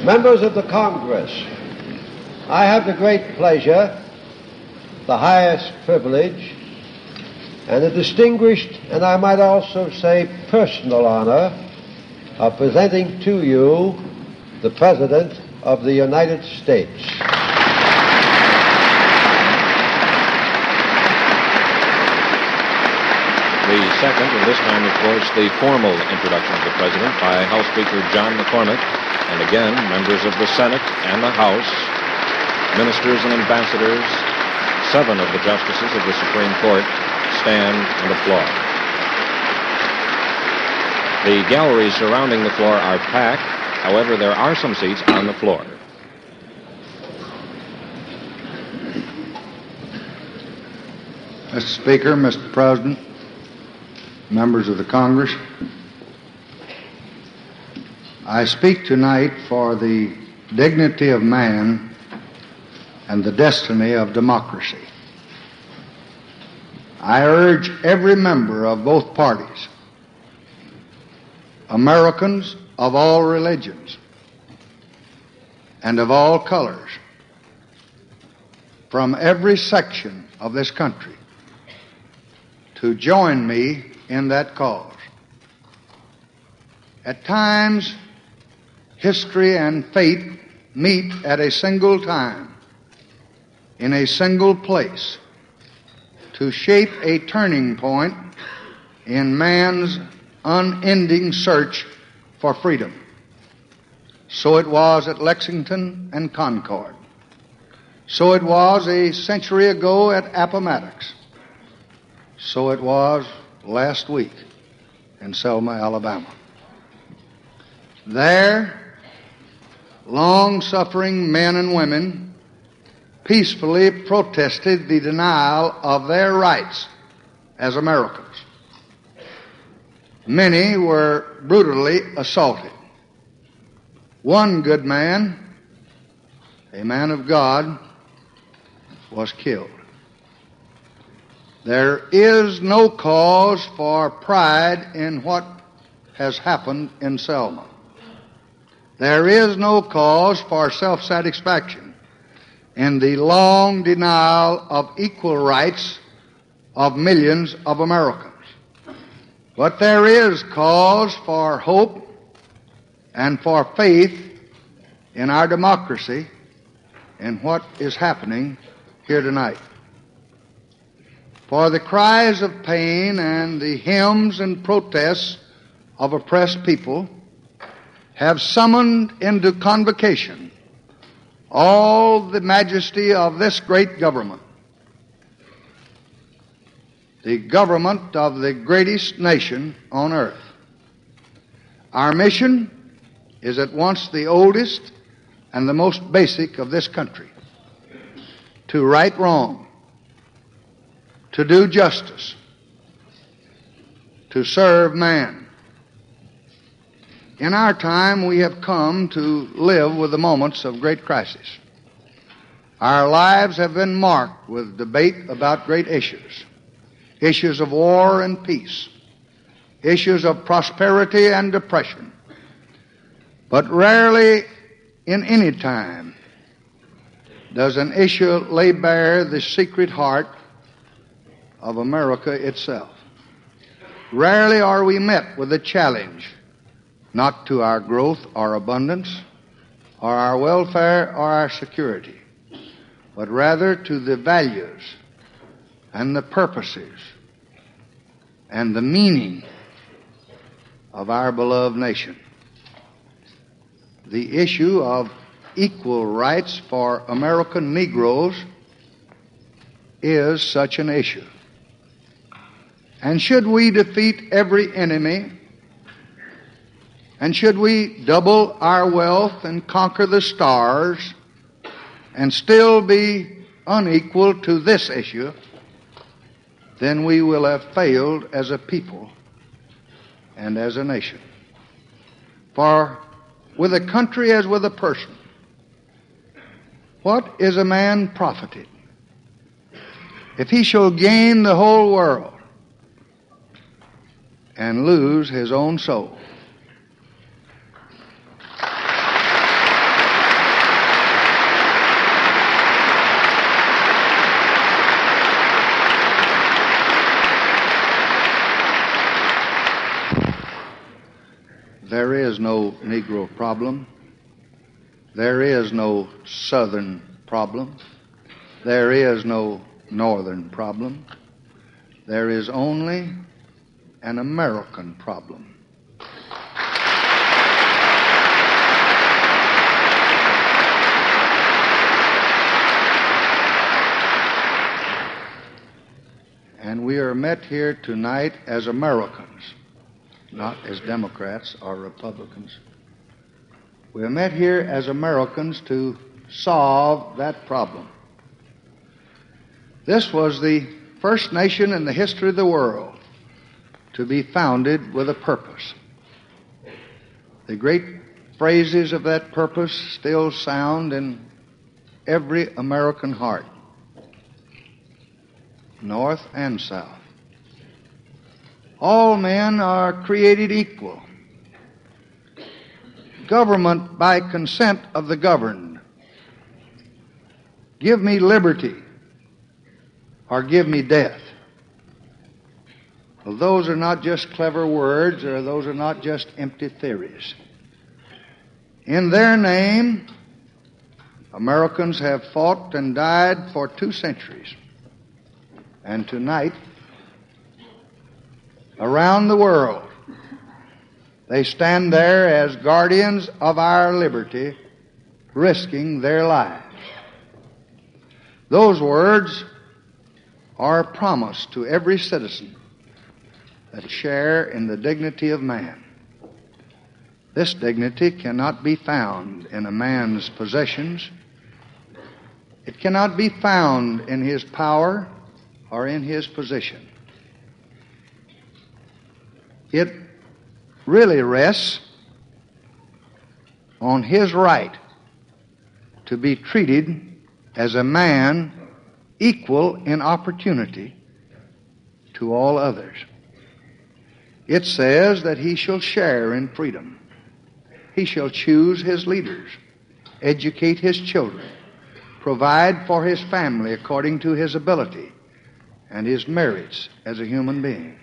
Members of the Congress, I have the great pleasure, the highest privilege, and the distinguished, and I might also say personal honor, of presenting to you the President of the United States. The second, and this time, of course, the formal introduction of the President by House Speaker John McCormack, and again, members of the Senate and the House, ministers and ambassadors, 7 of the justices of the Supreme Court stand and applaud. The galleries surrounding the floor are packed. However, there are some seats on the floor. Mr. Speaker, Mr. President, members of the Congress, I speak tonight for the dignity of man and the destiny of democracy. I urge every member of both parties, Americans of all religions and of all colors, from every section of this country, to join me in that cause. At times, history and fate meet at a single time, in a single place, to shape a turning point in man's unending search for freedom. So it was at Lexington and Concord. So it was a century ago at Appomattox. So it was last week in Selma, Alabama. There, long-suffering men and women peacefully protested the denial of their rights as Americans. Many were brutally assaulted. One good man, a man of God, was killed. There is no cause for pride in what has happened in Selma. There is no cause for self-satisfaction in the long denial of equal rights of millions of Americans. But there is cause for hope and for faith in our democracy in what is happening here tonight. For the cries of pain and the hymns and protests of oppressed people have summoned into convocation all the majesty of this great government, the government of the greatest nation on earth. Our mission is at once the oldest and the most basic of this country: to right wrong, to do justice, to serve man. In our time, we have come to live with the moments of great crisis. Our lives have been marked with debate about great issues, issues of war and peace, issues of prosperity and depression. But rarely in any time does an issue lay bare the secret heart of America itself. Rarely are we met with a challenge not to our growth or abundance or our welfare or our security, but rather to the values and the purposes and the meaning of our beloved nation. The issue of equal rights for American Negroes is such an issue. And should we defeat every enemy, and should we double our wealth and conquer the stars and still be unequal to this issue, then we will have failed as a people and as a nation. For with a country as with a person, what is a man profited if he shall gain the whole world and lose his own soul? there is no Negro problem. There is no Southern problem. There is no Northern problem. There is only an American problem. And we are met here tonight as Americans, not as Democrats or Republicans. We are met here as Americans to solve that problem. This was the first nation in the history of the world to be founded with a purpose. The great phrases of that purpose still sound in every American heart, North and South. All men are created equal. Government by consent of the governed. Give me liberty or give me death. Well, those are not just clever words, or those are not just empty theories. In their name, Americans have fought and died for 2 centuries. And tonight, around the world, they stand there as guardians of our liberty, risking their lives. Those words are a promise to every citizen that share in the dignity of man. This dignity cannot be found in a man's possessions. It cannot be found in his power or in his position. It really rests on his right to be treated as a man equal in opportunity to all others. It says that he shall share in freedom. He shall choose his leaders, educate his children, provide for his family according to his ability and his merits as a human being.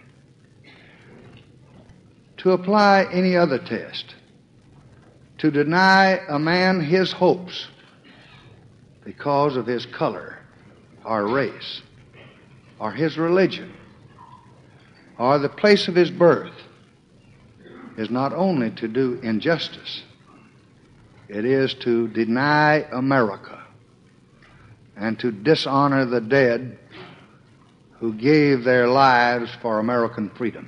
To apply any other test, to deny a man his hopes because of his color or race or his religion or the place of his birth is not only to do injustice, it is to deny America and to dishonor the dead who gave their lives for American freedom.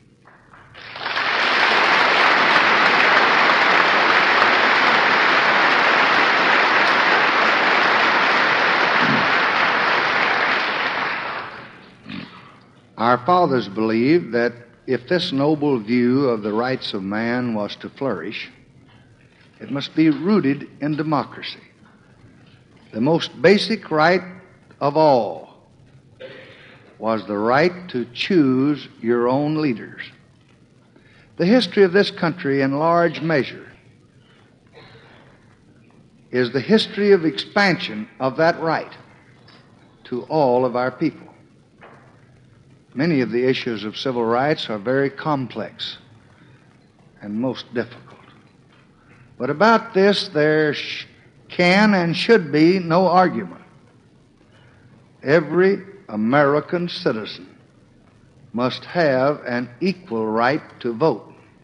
Our fathers believed that if this noble view of the rights of man was to flourish, it must be rooted in democracy. The most basic right of all was the right to choose your own leaders. The history of this country, in large measure, is the history of expansion of that right to all of our people. Many of the issues of civil rights are very complex and most difficult. But about this, there can and should be no argument. Every American citizen must have an equal right to vote.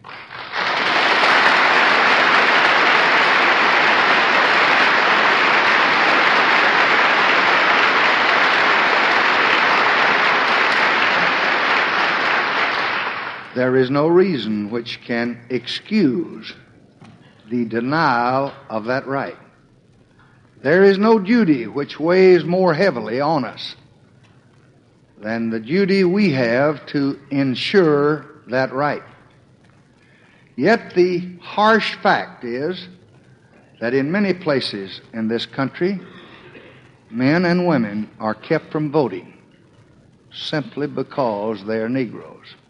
There is no reason which can excuse the denial of that right. There is no duty which weighs more heavily on us than the duty we have to ensure that right. Yet the harsh fact is that in many places in this country, men and women are kept from voting simply because they are Negroes.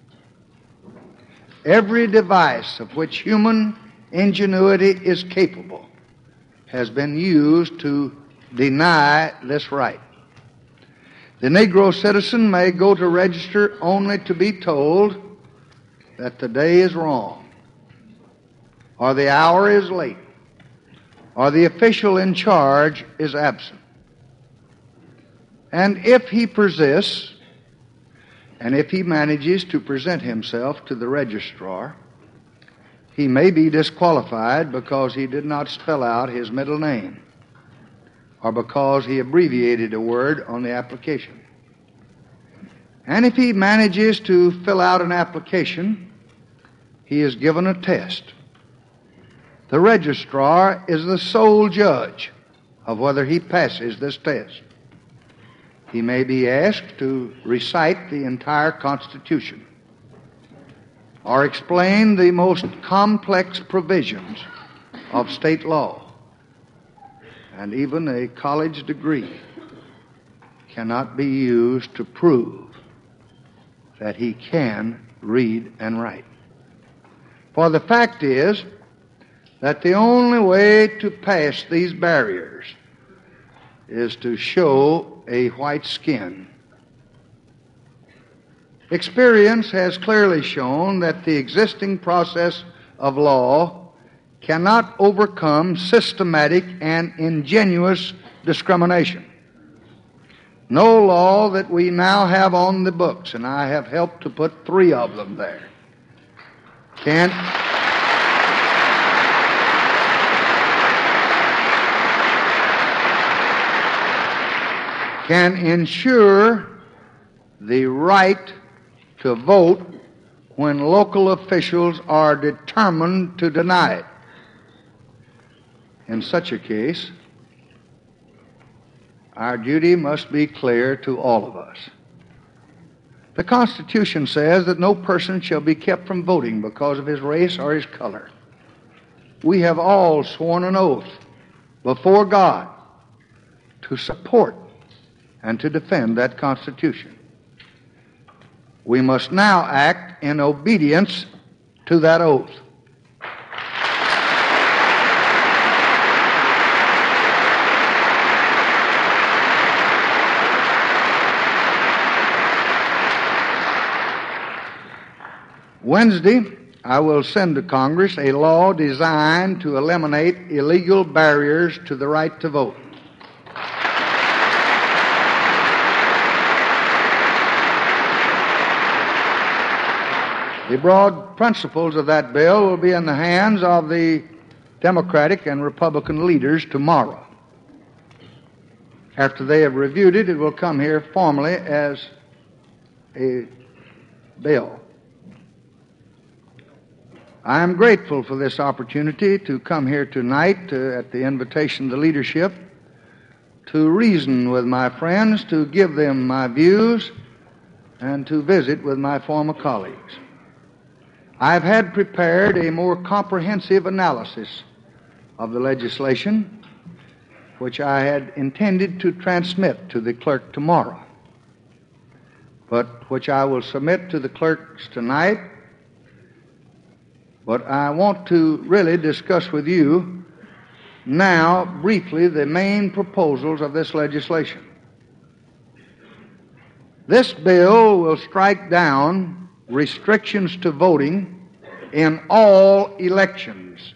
Every device of which human ingenuity is capable has been used to deny this right. The Negro citizen may go to register only to be told that the day is wrong, or the hour is late, or the official in charge is absent. And if he persists, and if he manages to present himself to the registrar, he may be disqualified because he did not spell out his middle name or because he abbreviated a word on the application. And if he manages to fill out an application, he is given a test. The registrar is the sole judge of whether he passes this test. He may be asked to recite the entire Constitution or explain the most complex provisions of state law, and even a college degree cannot be used to prove that he can read and write. For the fact is that the only way to pass these barriers is to show a white skin. Experience has clearly shown that the existing process of law cannot overcome systematic and ingenuous discrimination. No law that we now have on the books, and I have helped to put 3 of them there, can ensure the right to vote when local officials are determined to deny it. In such a case, our duty must be clear to all of us. The Constitution says that no person shall be kept from voting because of his race or his color. We have all sworn an oath before God to support and to defend that Constitution. We must now act in obedience to that oath. Wednesday, I will send to Congress a law designed to eliminate illegal barriers to the right to vote. The broad principles of that bill will be in the hands of the Democratic and Republican leaders tomorrow. After they have reviewed it, it will come here formally as a bill. I am grateful for this opportunity to come here tonight at the invitation of the leadership to reason with my friends, to give them my views, and to visit with my former colleagues. I've had prepared a more comprehensive analysis of the legislation, which I had intended to transmit to the clerk tomorrow, but which I will submit to the clerks tonight. But I want to really discuss with you now briefly the main proposals of this legislation. This bill will strike down restrictions to voting in all elections.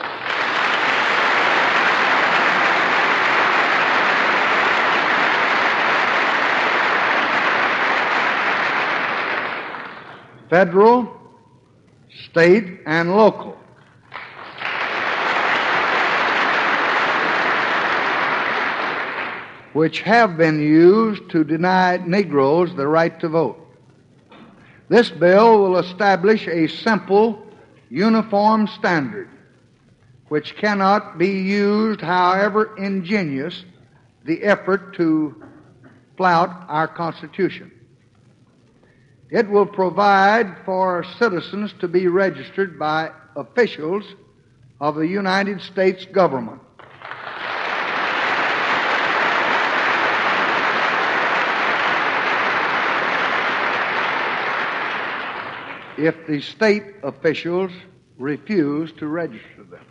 Federal, state, and local. Which have been used to deny Negroes the right to vote. This bill will establish a simple, uniform standard which cannot be used, however ingenious the effort to flout our Constitution. It will provide for citizens to be registered by officials of the United States government. If the state officials refuse to register them.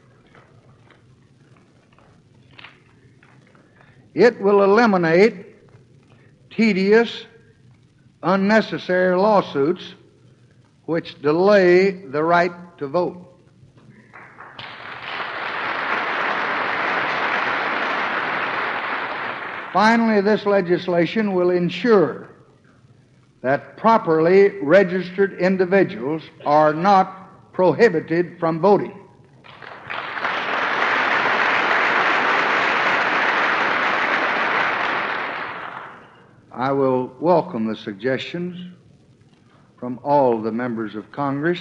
It will eliminate tedious, unnecessary lawsuits which delay the right to vote. Finally, this legislation will ensure that properly registered individuals are not prohibited from voting. I will welcome the suggestions from all the members of Congress.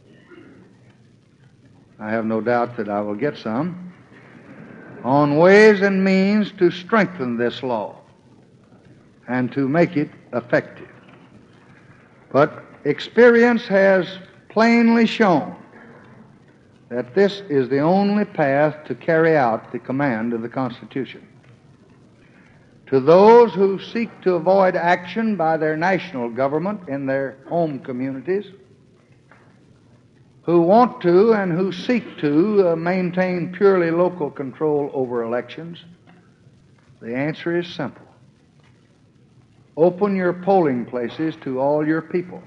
I have no doubt that I will get some on ways and means to strengthen this law and to make it effective. But experience has plainly shown that this is the only path to carry out the command of the Constitution. To those who seek to avoid action by their national government in their home communities, who want to and who seek to maintain purely local control over elections, the answer is simple. Open your polling places to all your people.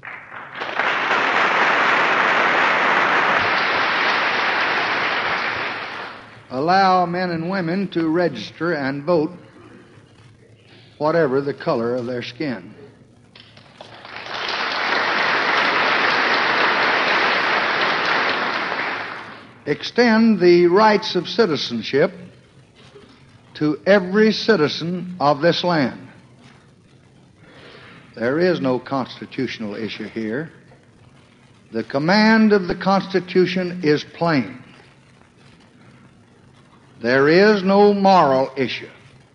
Allow men and women to register and vote whatever the color of their skin. Extend the rights of citizenship to every citizen of this land. There is no constitutional issue here. The command of the Constitution is plain. There is no moral issue.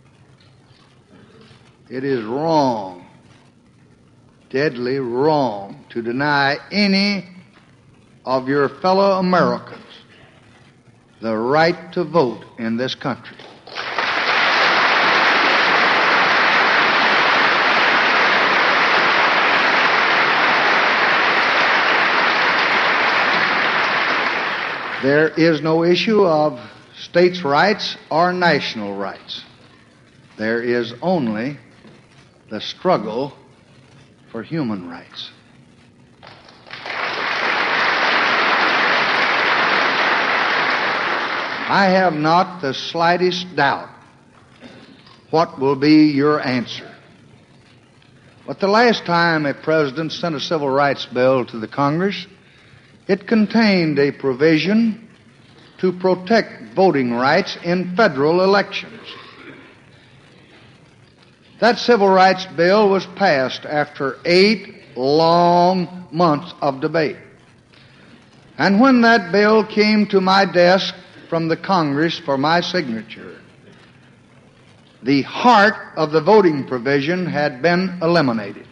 It is wrong, deadly wrong, to deny any of your fellow Americans the right to vote in this country. There is no issue of states' rights or national rights. There is only the struggle for human rights. I have not the slightest doubt what will be your answer. But the last time a president sent a civil rights bill to the Congress, it contained a provision to protect voting rights in federal elections. That civil rights bill was passed after 8 long months of debate. And when that bill came to my desk from the Congress for my signature, the heart of the voting provision had been eliminated.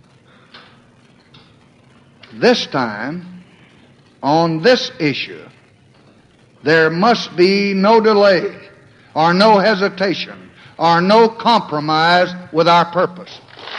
This time, on this issue, there must be no delay or no hesitation or no compromise with our purpose.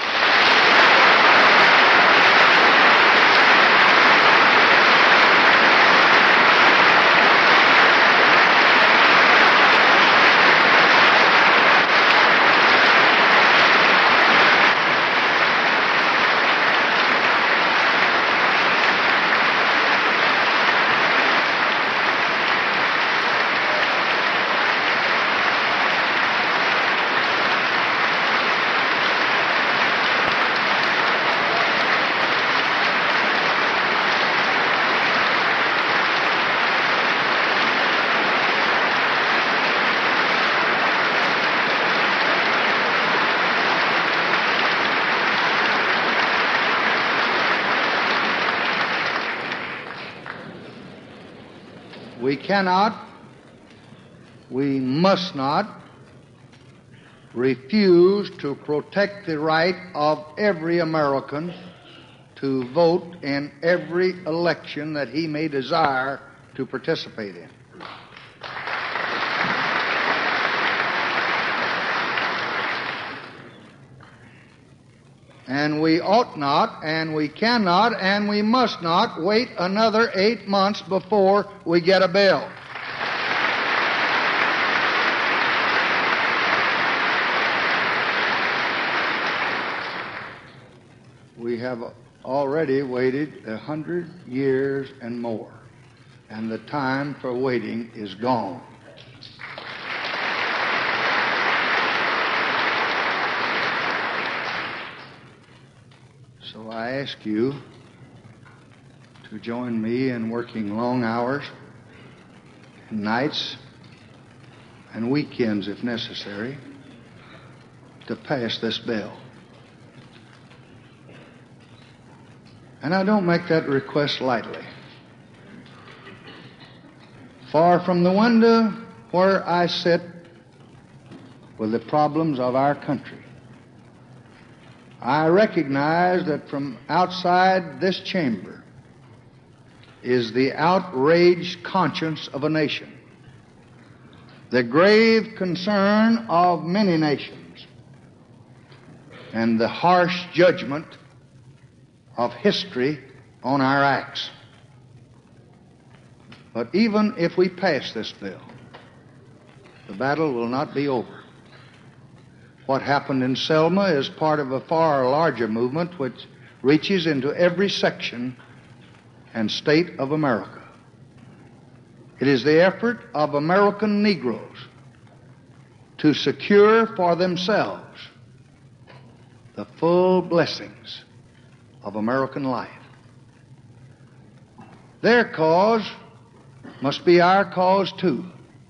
We cannot, we must not refuse to protect the right of every American to vote in every election that he may desire to participate in. And we ought not, and we cannot, and we must not wait another 8 months before we get a bill. We have already waited 100 years and more, and the time for waiting is gone. ask you to join me in working long hours, and nights, and weekends if necessary, to pass this bill. And I don't make that request lightly. Far from the window where I sit with the problems of our country, I recognize that from outside this chamber is the outraged conscience of a nation, the grave concern of many nations, and the harsh judgment of history on our acts. But even if we pass this bill, the battle will not be over. What happened in Selma is part of a far larger movement which reaches into every section and state of America. It is the effort of American Negroes to secure for themselves the full blessings of American life. Their cause must be our cause too,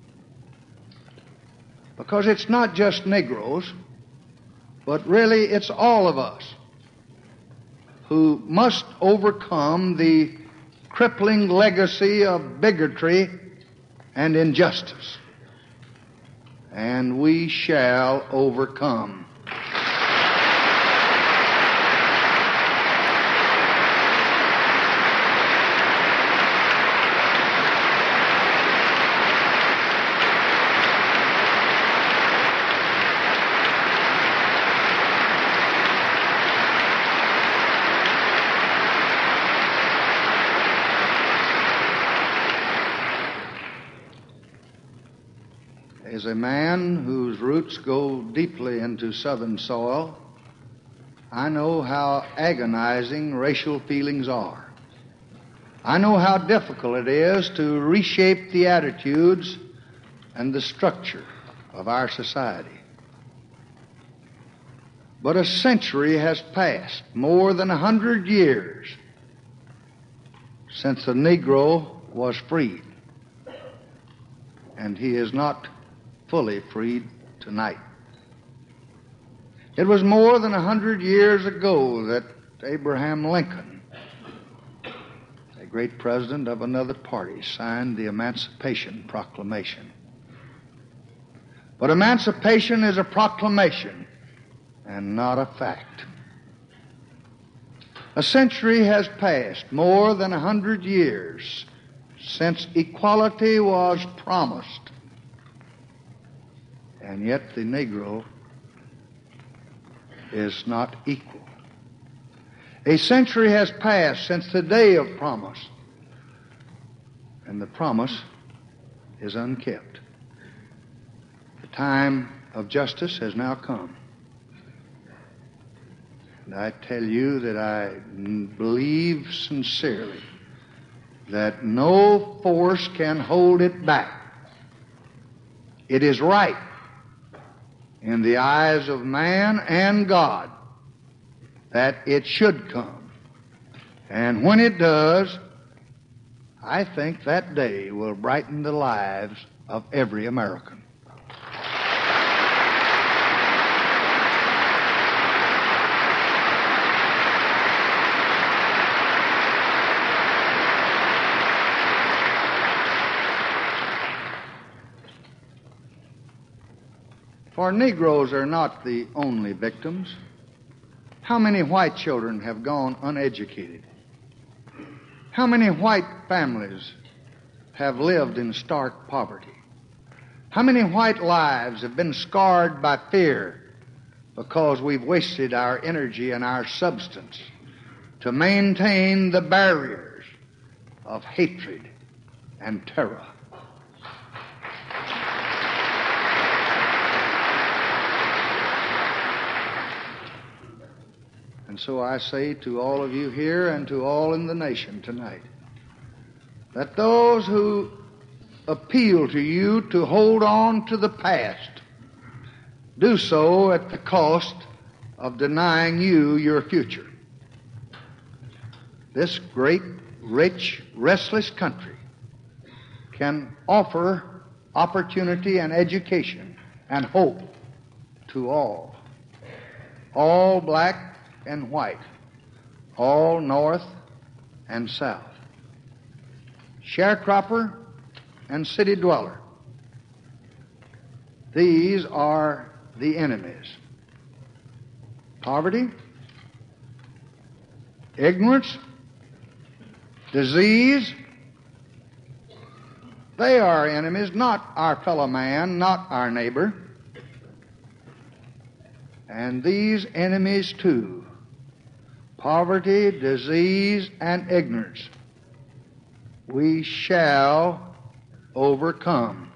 because it's not just Negroes, but really it's all of us who must overcome the crippling legacy of bigotry and injustice. And we shall overcome. As a man whose roots go deeply into Southern soil, I know how agonizing racial feelings are. I know how difficult it is to reshape the attitudes and the structure of our society. But a century has passed, more than 100 years, since the Negro was freed, and he is not fully freed tonight. It was more than 100 years ago that Abraham Lincoln, a great president of another party, signed the Emancipation Proclamation. But emancipation is a proclamation and not a fact. A century has passed, more than 100 years, since equality was promised. And yet the Negro is not equal. A century has passed since the day of promise, and the promise is unkept. The time of justice has now come. And I tell you that I believe sincerely that no force can hold it back. It is right in the eyes of man and God that it should come. And when it does, I think that day will brighten the lives of every American. For Negroes are not the only victims. How many white children have gone uneducated? How many white families have lived in stark poverty? How many white lives have been scarred by fear because we've wasted our energy and our substance to maintain the barriers of hatred and terror? And so I say to all of you here and to all in the nation tonight that those who appeal to you to hold on to the past do so at the cost of denying you your future. this great, rich, restless country can offer opportunity and education and hope to all black and white, all north and south, sharecropper and city dweller. These are the enemies. Poverty, ignorance, disease, they are enemies, not our fellow man, not our neighbor. And these enemies too, poverty, disease, and ignorance, we shall overcome.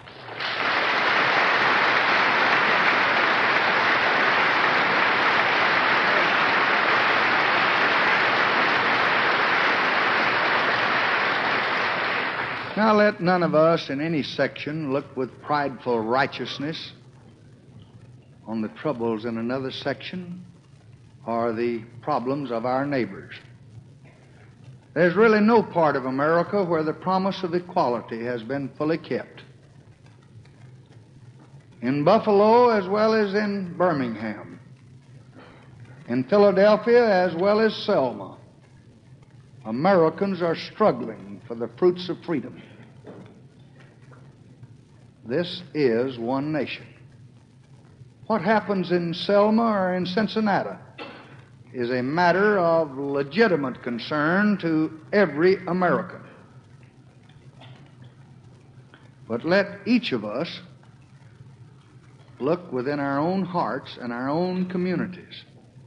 Now let none of us in any section look with prideful righteousness on the troubles in another section or the problems of our neighbors. There's really no part of America where the promise of equality has been fully kept. In Buffalo as well as in Birmingham, in Philadelphia as well as Selma, Americans are struggling for the fruits of freedom. This is one nation. What happens in Selma or in Cincinnati is a matter of legitimate concern to every American. But let each of us look within our own hearts and our own communities,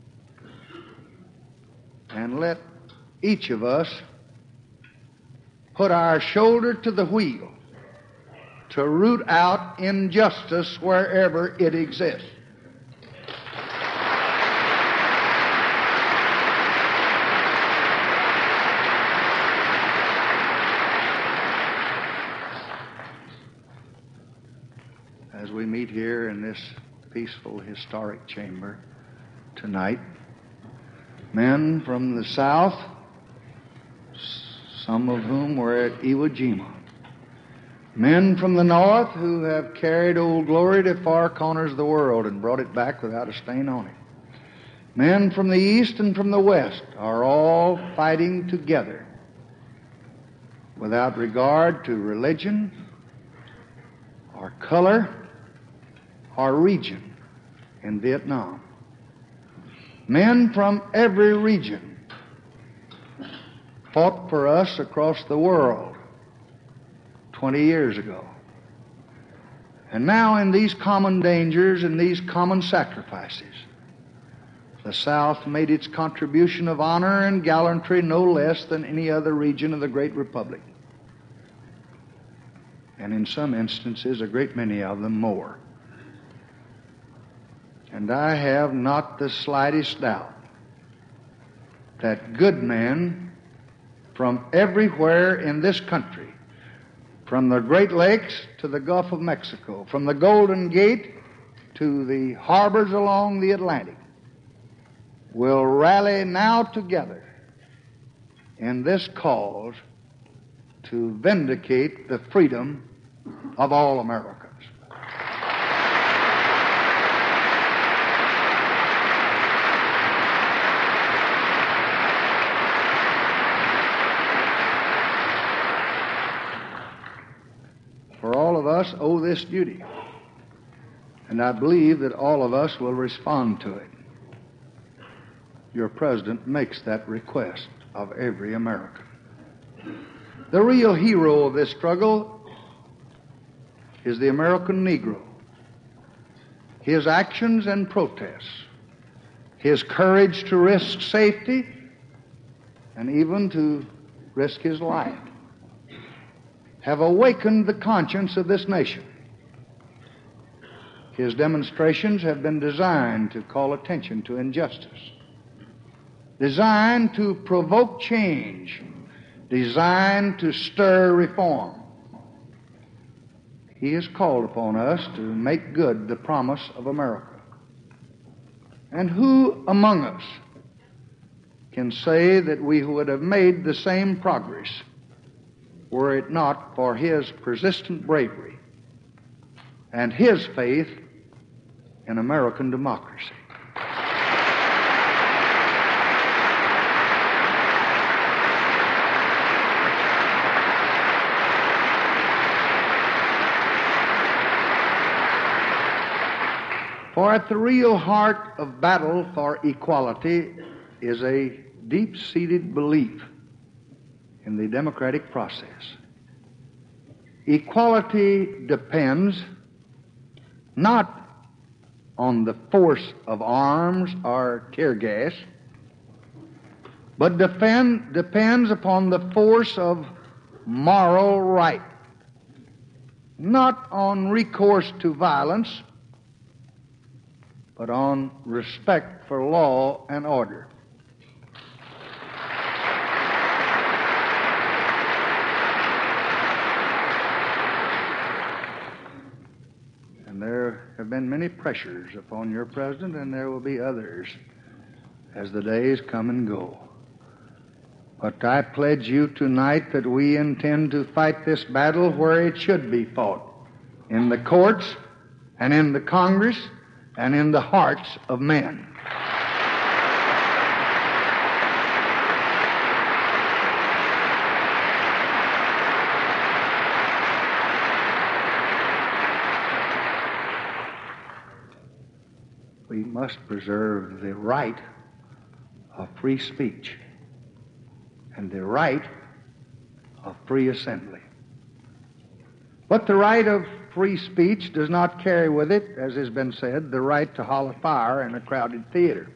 and let each of us put our shoulder to the wheel to root out injustice wherever it exists. As we meet here in this peaceful, historic chamber tonight, men from the South, some of whom were at Iwo Jima, men from the North who have carried Old Glory to far corners of the world and brought it back without a stain on it, men from the East and from the West are all fighting together without regard to religion or color or region in Vietnam. Men from every region fought for us across the world 20 years ago. And now in these common dangers and these common sacrifices, the South made its contribution of honor and gallantry no less than any other region of the great republic. And in some instances, a great many of them more. And I have not the slightest doubt that good men from everywhere in this country, from the Great Lakes to the Gulf of Mexico, from the Golden Gate to the harbors along the Atlantic, will rally now together in this cause to vindicate the freedom of all Americans. For all of us owe this duty, and I believe that all of us will respond to it. Your president makes that request of every American. The real hero of this struggle is the American Negro. His actions and protests, his courage to risk safety and even to risk his life, have awakened the conscience of this nation. His demonstrations have been designed to call attention to injustice, designed to provoke change, designed to stir reform. He has called upon us to make good the promise of America. And who among us can say that we would have made the same progress were it not for his persistent bravery and his faith in American democracy. For at the real heart of battle for equality is a deep-seated belief in the democratic process. Equality depends not on the force of arms or tear gas, but depends upon the force of moral right, not on recourse to violence, but on respect for law and order. And there have been many pressures upon your president, and there will be others as the days come and go. But I pledge you tonight that we intend to fight this battle where it should be fought, in the courts and in the Congress and in the hearts of men. We must preserve the right of free speech and the right of free assembly. But the right of free speech does not carry with it, as has been said, the right to holler fire in a crowded theater.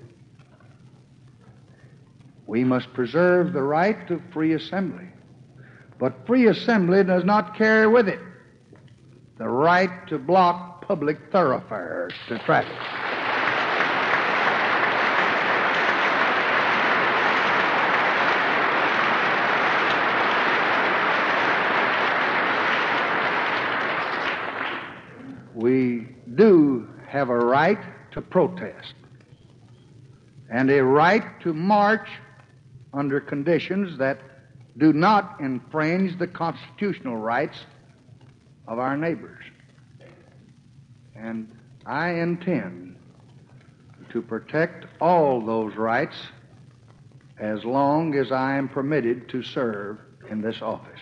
We must preserve the right to free assembly. But free assembly does not carry with it the right to block public thoroughfares to traffic. We do have a right to protest and a right to march under conditions that do not infringe the constitutional rights of our neighbors. And I intend to protect all those rights as long as I am permitted to serve in this office.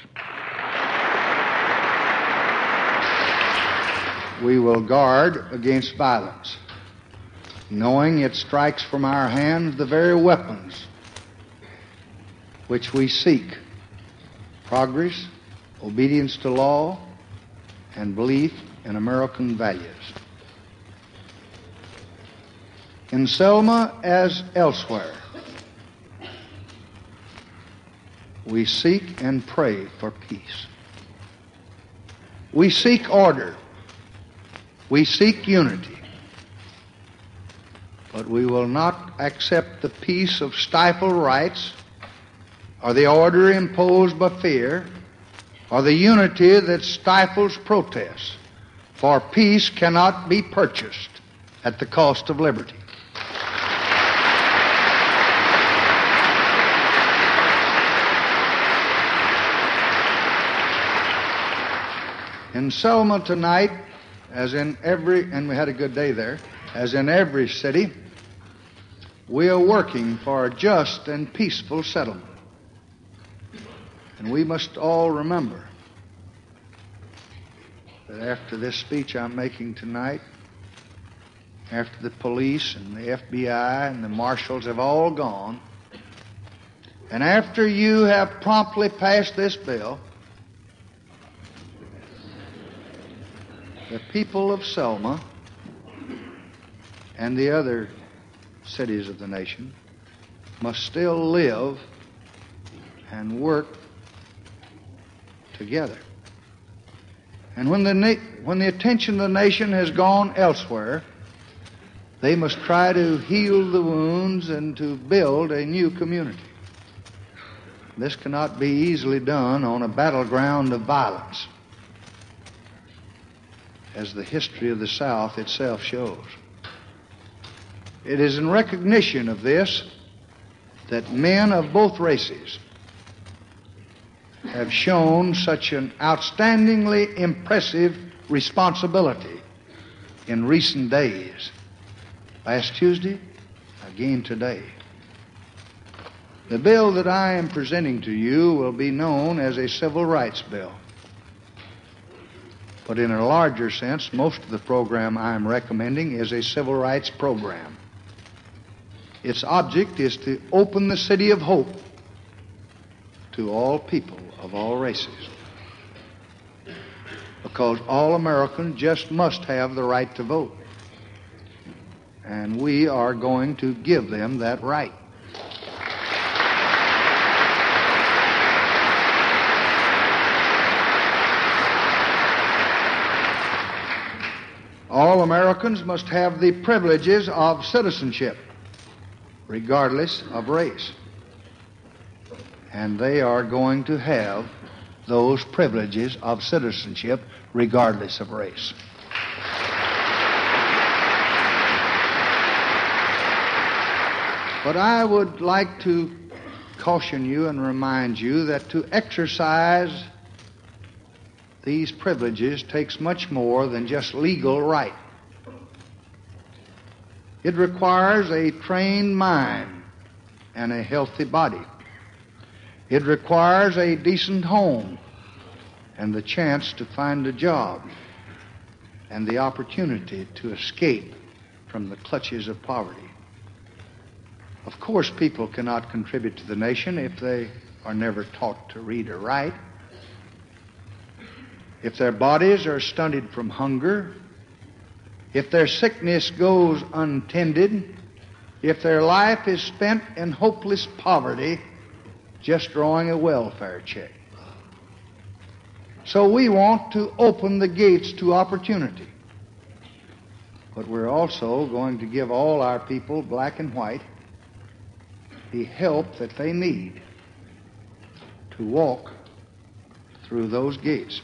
We will guard against violence, knowing it strikes from our hands the very weapons which we seek: progress, obedience to law, and belief in American values. In Selma, as elsewhere, we seek and pray for peace. We seek order. We seek unity, but we will not accept the peace of stifled rights or the order imposed by fear or the unity that stifles protests, for peace cannot be purchased at the cost of liberty. In Selma tonight, as in every, and we had a good day there, as in every city, we are working for a just and peaceful settlement. And we must all remember that after this speech I'm making tonight, after the police and the FBI and the marshals have all gone, and after you have promptly passed this bill, the people of Selma and the other cities of the nation must still live and work together. And when the attention of the nation has gone elsewhere, they must try to heal the wounds and to build a new community. This cannot be easily done on a battleground of violence, as the history of the South itself shows. It is in recognition of this that men of both races have shown such an outstandingly impressive responsibility in recent days. Last Tuesday, again today. The bill that I am presenting to you will be known as a civil rights bill. But in a larger sense, most of the program I am recommending is a civil rights program. Its object is to open the city of hope to all people of all races. Because all Americans just must have the right to vote. And we are going to give them that right. All Americans must have the privileges of citizenship, regardless of race. And they are going to have those privileges of citizenship, regardless of race. But I would like to caution you and remind you that to exercise these privileges takes much more than just legal right. It requires a trained mind and a healthy body. It requires a decent home and the chance to find a job and the opportunity to escape from the clutches of poverty. Of course, people cannot contribute to the nation if they are never taught to read or write. If their bodies are stunted from hunger, if their sickness goes untended, if their life is spent in hopeless poverty, just drawing a welfare check. So we want to open the gates to opportunity. But we're also going to give all our people, black and white, the help that they need to walk through those gates.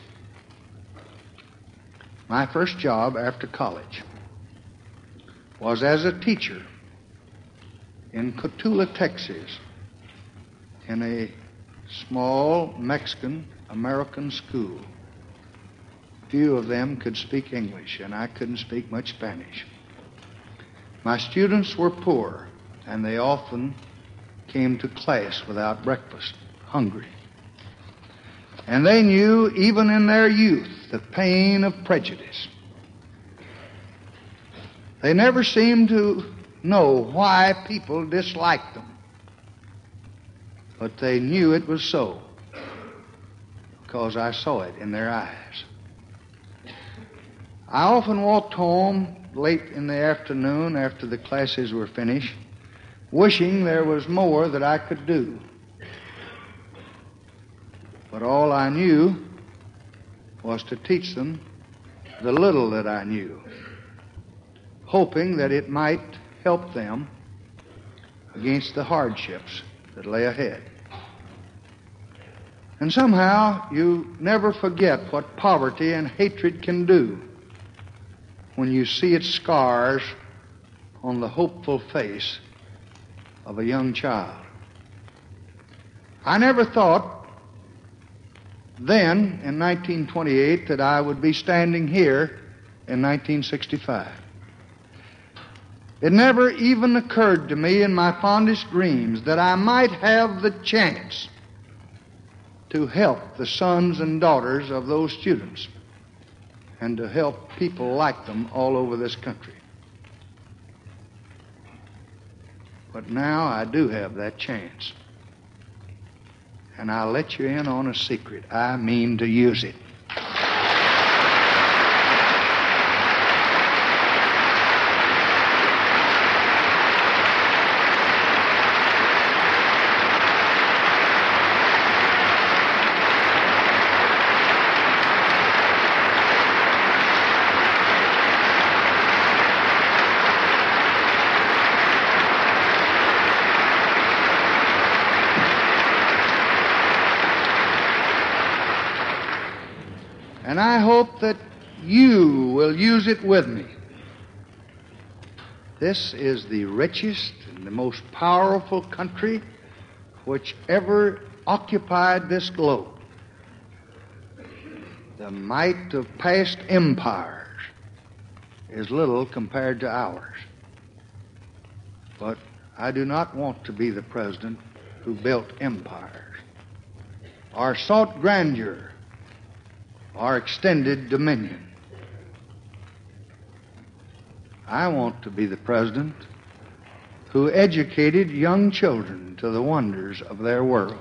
My first job after college was as a teacher in Cotulla, Texas, in a small Mexican-American school. Few of them could speak English, and I couldn't speak much Spanish. My students were poor, and they often came to class without breakfast, hungry. And they knew, even in their youth, the pain of prejudice. They never seemed to know why people disliked them. But they knew it was so, because I saw it in their eyes. I often walked home late in the afternoon after the classes were finished, wishing there was more that I could do. But all I knew was to teach them the little that I knew, hoping that it might help them against the hardships that lay ahead. And somehow you never forget what poverty and hatred can do when you see its scars on the hopeful face of a young child. I never thought then, in 1928, that I would be standing here in 1965. It never even occurred to me in my fondest dreams that I might have the chance to help the sons and daughters of those students and to help people like them all over this country. But now I do have that chance. And I'll let you in on a secret. I mean to use it. And I hope that you will use it with me. This is the richest and the most powerful country which ever occupied this globe, the might of past empires is little compared to ours. But I do not want to be the president who built empires, or sought grandeur, or extended dominion. I want to be the president who educated young children to the wonders of their world.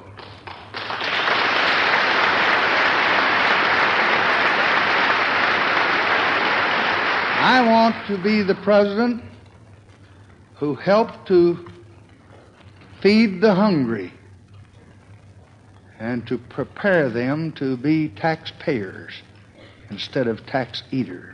I want to be the president who helped to feed the hungry and to prepare them to be taxpayers instead of tax eaters.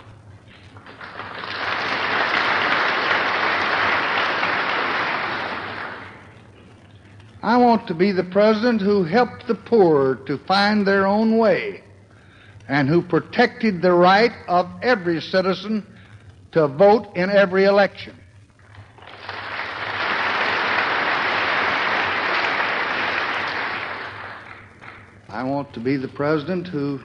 I want to be the president who helped the poor to find their own way and who protected the right of every citizen to vote in every election. I want to be the president who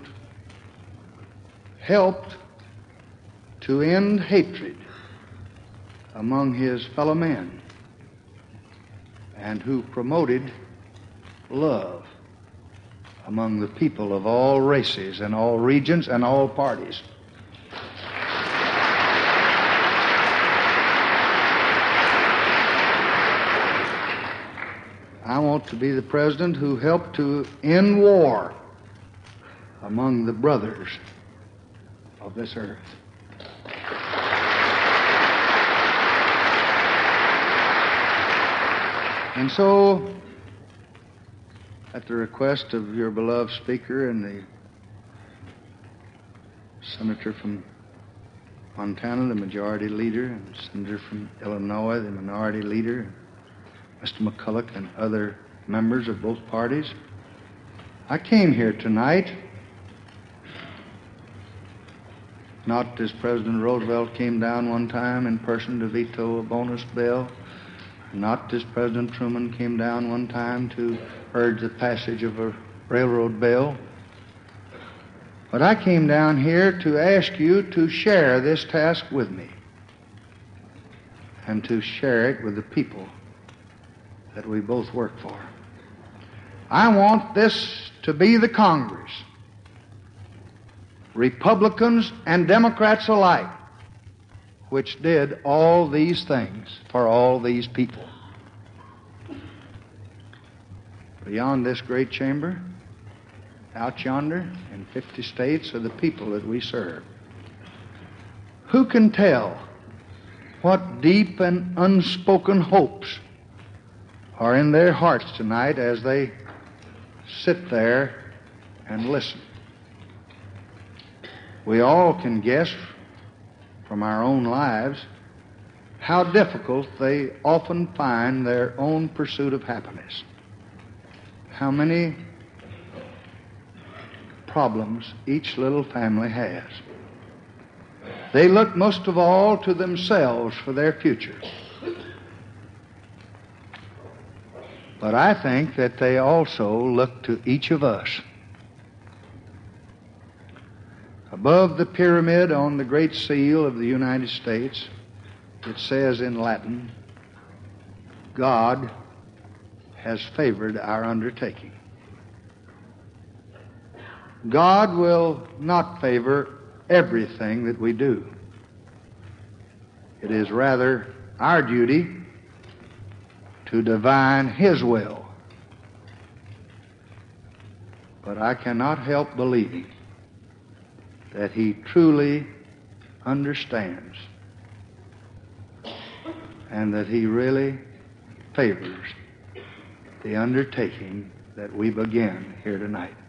helped to end hatred among his fellow men and who promoted love among the people of all races and all regions and all parties. I want to be the president who helped to end war among the brothers of this earth. And so, at the request of your beloved Speaker and the Senator from Montana, the Majority Leader, and Senator from Illinois, the Minority Leader, Mr. McCulloch, and other members of both parties, I came here tonight not as President Roosevelt came down one time in person to veto a bonus bill, not as President Truman came down one time to urge the passage of a railroad bill, but I came down here to ask you to share this task with me and to share it with the people that we both work for. I want this to be the Congress, Republicans and Democrats alike, which did all these things for all these people. Beyond this great chamber, out yonder in 50 states, are the people that we serve. Who can tell what deep and unspoken hopes are in their hearts tonight as they sit there and listen? We all can guess from our own lives how difficult they often find their own pursuit of happiness. How many problems each little family has. They look most of all to themselves for their future. But I think that they also look to each of us. Above the pyramid on the Great Seal of the United States, it says in Latin, God has favored our undertaking. God will not favor everything that we do. It is rather our duty to divine His will. But I cannot help believing that He truly understands and that He really favors the undertaking that we begin here tonight.